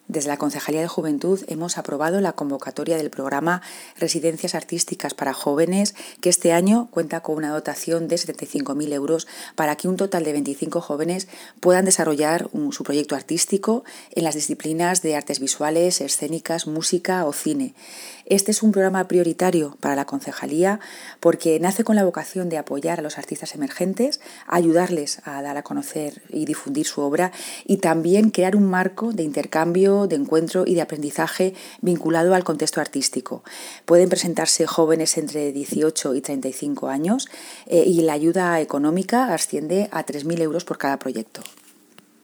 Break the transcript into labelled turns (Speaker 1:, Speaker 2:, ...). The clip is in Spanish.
Speaker 1: Desde la Concejalía de Juventud hemos aprobado la convocatoria del programa Residencias Artísticas para Jóvenes, que este año cuenta con una dotación de 75.000 euros para que un total de 25 jóvenes puedan desarrollar su proyecto artístico en las disciplinas de artes visuales, escénicas, música o cine. Este es un programa prioritario para la Concejalía porque nace con la vocación de apoyar a los artistas emergentes, ayudarles a dar a conocer y difundir su obra y también crear un marco de intercambio, de encuentro y de aprendizaje vinculado al contexto artístico. Pueden presentarse jóvenes entre 18 y 35 años y la ayuda económica asciende a 3.000 euros por cada proyecto.